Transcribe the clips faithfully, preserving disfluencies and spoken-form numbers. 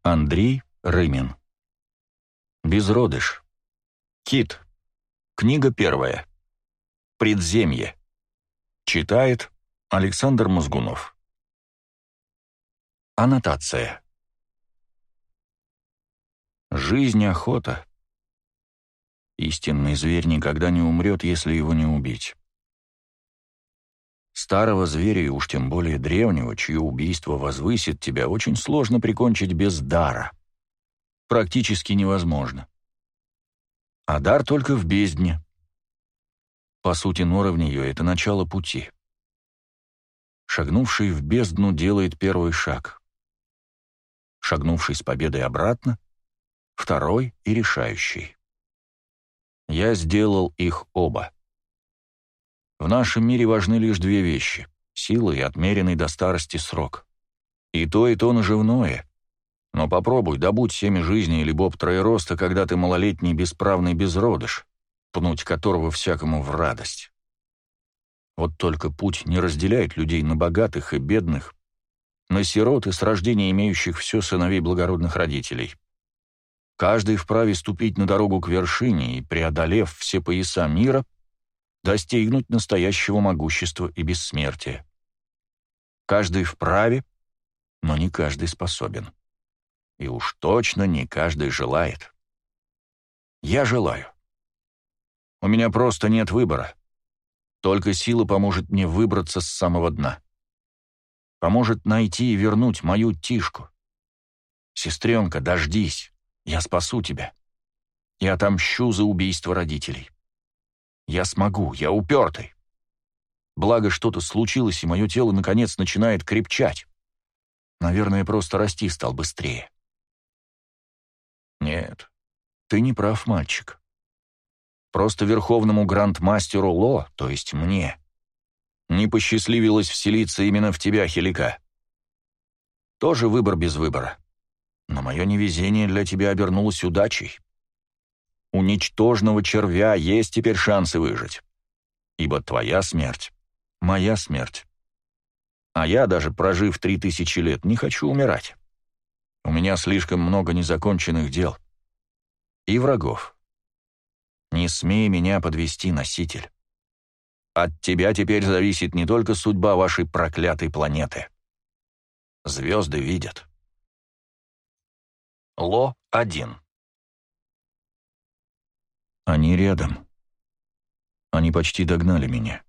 Андрей Рымин. Безродыш. Кит. Книга первая. Предземье. Читает Александр Мозгунов. Аннотация. Жизнь — охота. Истинный зверь никогда не умрет, если его не убить. Старого зверя, и уж тем более древнего, чье убийство возвысит тебя, очень сложно прикончить без дара. Практически невозможно. А дар только в бездне. По сути, нора в нее — это начало пути. Шагнувший в бездну делает первый шаг. Шагнувший с победой обратно — второй и решающий. Я сделал их оба. В нашем мире важны лишь две вещи — сила и отмеренный до старости срок. И то, и то наживное. Но попробуй, добудь семя жизни или боб троероста, когда ты малолетний бесправный безродыш, пнуть которого всякому в радость. Вот только путь не разделяет людей на богатых и бедных, на сирот и с рождения имеющих все сыновей благородных родителей. Каждый вправе ступить на дорогу к вершине и, преодолев все пояса мира, достигнуть настоящего могущества и бессмертия. Каждый вправе, но не каждый способен. И уж точно не каждый желает. Я желаю. У меня просто нет выбора. Только сила поможет мне выбраться с самого дна. Поможет найти и вернуть мою Тишку. Сестренка, дождись, я спасу тебя. И отомщу за убийство родителей. Я смогу, я упертый. Благо, что-то случилось, и мое тело, наконец, начинает крепчать. Наверное, просто расти стал быстрее. Нет, ты не прав, мальчик. Просто верховному грандмастеру Ло, то есть мне, не посчастливилось вселиться именно в тебя, Хелика. Тоже выбор без выбора. Но мое невезение для тебя обернулось удачей. У ничтожного червя есть теперь шансы выжить. Ибо твоя смерть — моя смерть. А я, даже прожив три тысячи лет, не хочу умирать. У меня слишком много незаконченных дел. И врагов. Не смей меня подвести, носитель. От тебя теперь зависит не только судьба вашей проклятой планеты. Звезды видят. Ло один. Они рядом. Они почти догнали меня.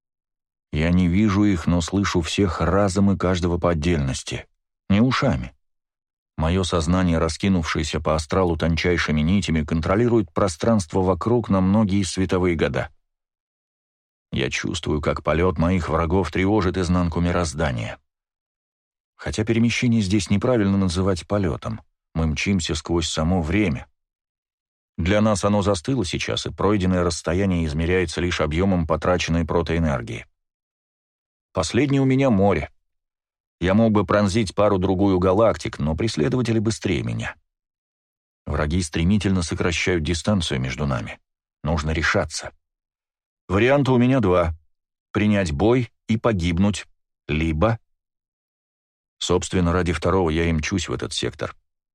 Я не вижу их, но слышу всех разом и каждого по отдельности. Не ушами. Мое сознание, раскинувшееся по астралу тончайшими нитями, контролирует пространство вокруг на многие световые года. Я чувствую, как полет моих врагов тревожит изнанку мироздания. Хотя перемещение здесь неправильно называть полетом. Мы мчимся сквозь само время. Для нас оно застыло сейчас, и пройденное расстояние измеряется лишь объемом потраченной протоэнергии. Последнее у меня море. Я мог бы пронзить пару-другую галактик, но преследователи быстрее меня. Враги стремительно сокращают дистанцию между нами. Нужно решаться. Варианта у меня два. Принять бой и погибнуть. Либо... Собственно, ради второго я и мчусь в этот сектор.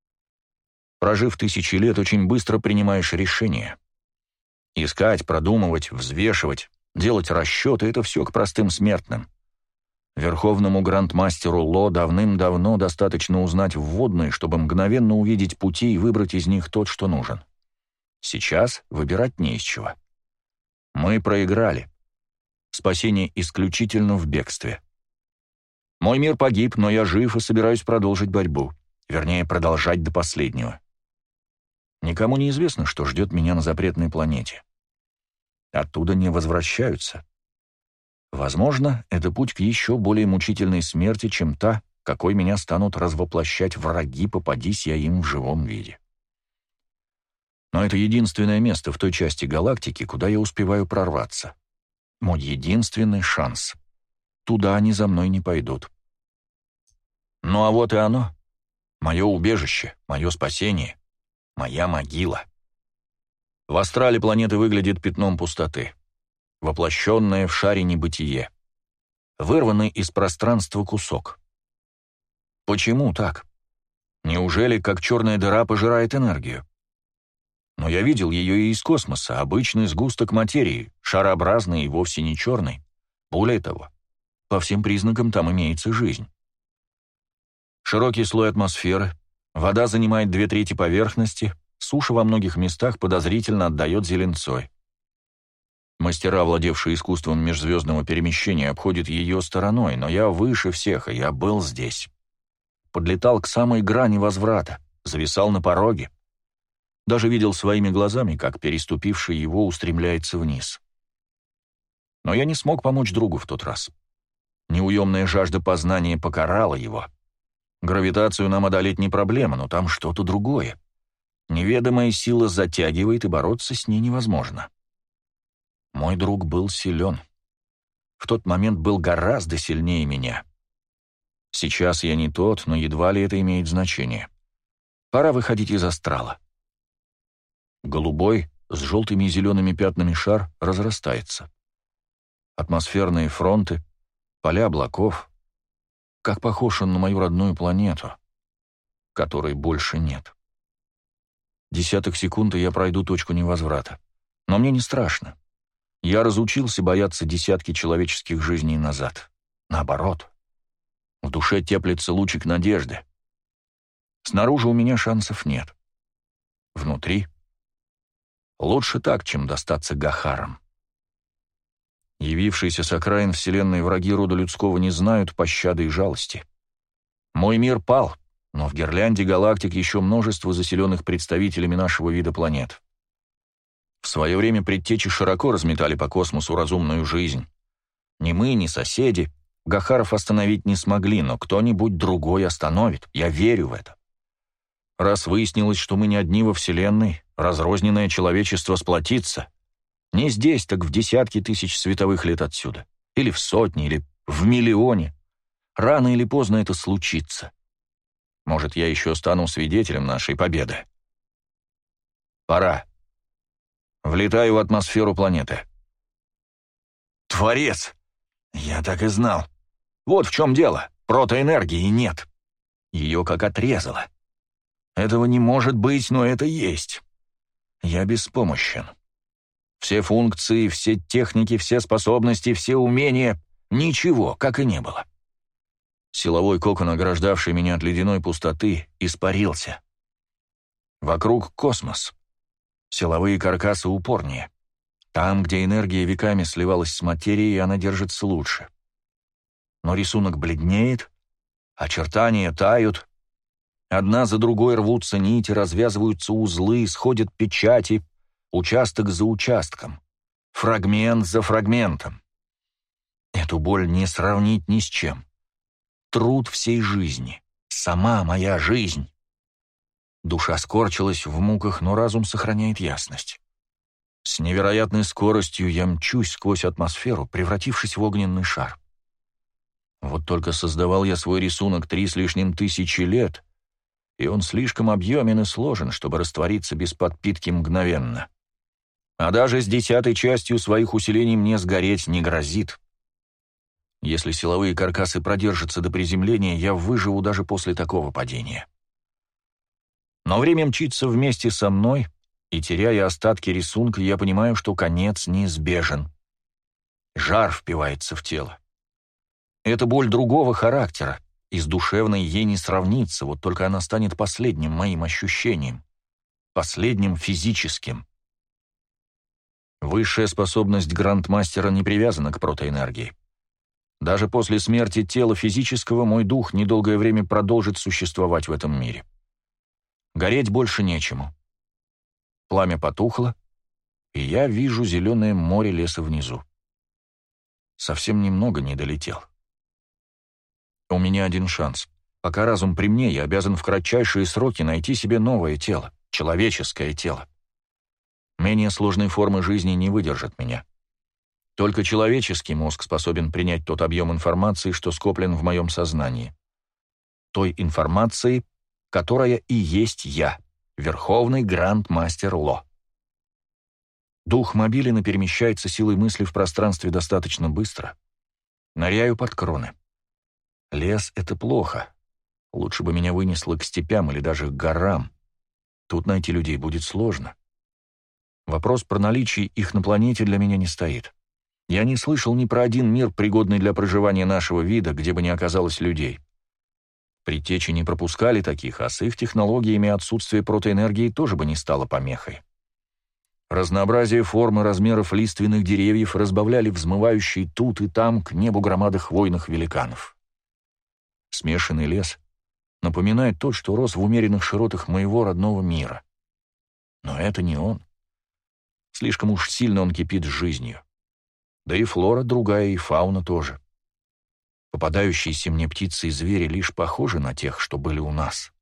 Прожив тысячи лет, очень быстро принимаешь решения. Искать, продумывать, взвешивать, делать расчеты — это все к простым смертным. Верховному грандмастеру Ло давным-давно достаточно узнать вводные, чтобы мгновенно увидеть пути и выбрать из них тот, что нужен. Сейчас выбирать не из чего. Мы проиграли. Спасение исключительно в бегстве. Мой мир погиб, но я жив и собираюсь продолжить борьбу. Вернее, продолжать до последнего. Никому не известно, что ждет меня на запретной планете. Оттуда не возвращаются. Возможно, это путь к еще более мучительной смерти, чем та, какой меня станут развоплощать враги, попадись я им в живом виде. Но это единственное место в той части галактики, куда я успеваю прорваться. Мой единственный шанс. Туда они за мной не пойдут. Ну а вот и оно. Мое убежище, мое спасение, моя могила. В астрале планеты выглядит пятном пустоты. Воплощенное в шаре небытие. Вырванный из пространства кусок. Почему так? Неужели, как черная дыра, пожирает энергию? Но я видел ее и из космоса, обычный сгусток материи, шарообразный и вовсе не черный. Более того, по всем признакам там имеется жизнь. Широкий слой атмосферы, вода занимает две трети поверхности, суша во многих местах подозрительно отдает зеленцой. Мастера, владевшие искусством межзвездного перемещения, обходят ее стороной, но я выше всех, и я был здесь. Подлетал к самой грани возврата, зависал на пороге. Даже видел своими глазами, как переступивший его устремляется вниз. Но я не смог помочь другу в тот раз. Неуемная жажда познания покарала его. Гравитацию нам одолеть не проблема, но там что-то другое. Неведомая сила затягивает, и бороться с ней невозможно. Мой друг был силен. В тот момент был гораздо сильнее меня. Сейчас я не тот, но едва ли это имеет значение. Пора выходить из астрала. Голубой, с желтыми и зелеными пятнами шар разрастается. Атмосферные фронты, поля облаков. Как похож он на мою родную планету, которой больше нет. Десяток секунд, и я пройду точку невозврата. Но мне не страшно. Я разучился бояться десятки человеческих жизней назад. Наоборот. В душе теплится лучик надежды. Снаружи у меня шансов нет. Внутри лучше так, чем достаться Гахарам. Явившиеся с окраин вселенной враги рода людского не знают пощады и жалости. Мой мир пал, но в гирлянде галактик еще множество заселенных представителями нашего вида планет. В свое время предтечи широко разметали по космосу разумную жизнь. Ни мы, ни соседи Гахаров остановить не смогли, но кто-нибудь другой остановит. Я верю в это. Раз выяснилось, что мы не одни во Вселенной, разрозненное человечество сплотится. Не здесь, так в десятки тысяч световых лет отсюда. Или в сотни, или в миллионе. Рано или поздно это случится. Может, я еще стану свидетелем нашей победы. Пора. Влетаю в атмосферу планеты. Творец! Я так и знал. Вот в чем дело. Протоэнергии нет. Ее как отрезало. Этого не может быть, но это есть. Я беспомощен. Все функции, все техники, все способности, все умения — ничего, как и не было. Силовой кокон, ограждавший меня от ледяной пустоты, испарился. Вокруг космос. Силовые каркасы упорнее. Там, где энергия веками сливалась с материей, она держится лучше. Но рисунок бледнеет, очертания тают. Одна за другой рвутся нити, развязываются узлы, сходят печати, участок за участком, фрагмент за фрагментом. Эту боль не сравнить ни с чем. Труд всей жизни, сама моя жизнь. Душа скорчилась в муках, но разум сохраняет ясность. С невероятной скоростью я мчусь сквозь атмосферу, превратившись в огненный шар. Вот только создавал я свой рисунок три с лишним тысячи лет, и он слишком объемен и сложен, чтобы раствориться без подпитки мгновенно. А даже с десятой частью своих усилений мне сгореть не грозит. Если силовые каркасы продержатся до приземления, я выживу даже после такого падения. Но время мчится вместе со мной, и, теряя остатки рисунка, я понимаю, что конец неизбежен. Жар впивается в тело. Это боль другого характера, и с душевной ей не сравнится, вот только она станет последним моим ощущением, последним физическим. Высшая способность грандмастера не привязана к протоэнергии. Даже после смерти тела физического мой дух недолгое время продолжит существовать в этом мире. Гореть больше нечему. Пламя потухло, и я вижу зеленое море леса внизу. Совсем немного не долетел. У меня один шанс. Пока разум при мне, я обязан в кратчайшие сроки найти себе новое тело, человеческое тело. Менее сложные формы жизни не выдержат меня. Только человеческий мозг способен принять тот объем информации, что скоплен в моем сознании. Той информации, которая и есть я, Верховный Грандмастер Ло. Дух мобилен и перемещается силой мысли в пространстве достаточно быстро. Ныряю под кроны. Лес — это плохо. Лучше бы меня вынесло к степям или даже к горам. Тут найти людей будет сложно. Вопрос про наличие их на планете для меня не стоит. Я не слышал ни про один мир, пригодный для проживания нашего вида, где бы не оказалось людей. Предтечи не пропускали таких, а с их технологиями отсутствие протоэнергии тоже бы не стало помехой. Разнообразие форм и размеров лиственных деревьев разбавляли взмывающие тут и там к небу громады хвойных великанов. Смешанный лес напоминает тот, что рос в умеренных широтах моего родного мира. Но это не он. Слишком уж сильно он кипит жизнью. Да и флора другая, и фауна тоже. Попадающиеся мне птицы и звери лишь похожи на тех, что были у нас.